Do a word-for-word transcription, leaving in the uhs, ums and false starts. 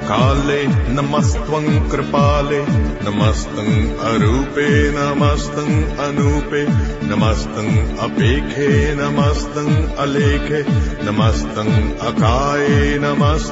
काले नमस्त्वं कृपाले नमस्तं अरूपे नमस्तं अनूपे नमस्तं अपेखे नमस्तं अलेखे नमस्तं अकाये नमस्तं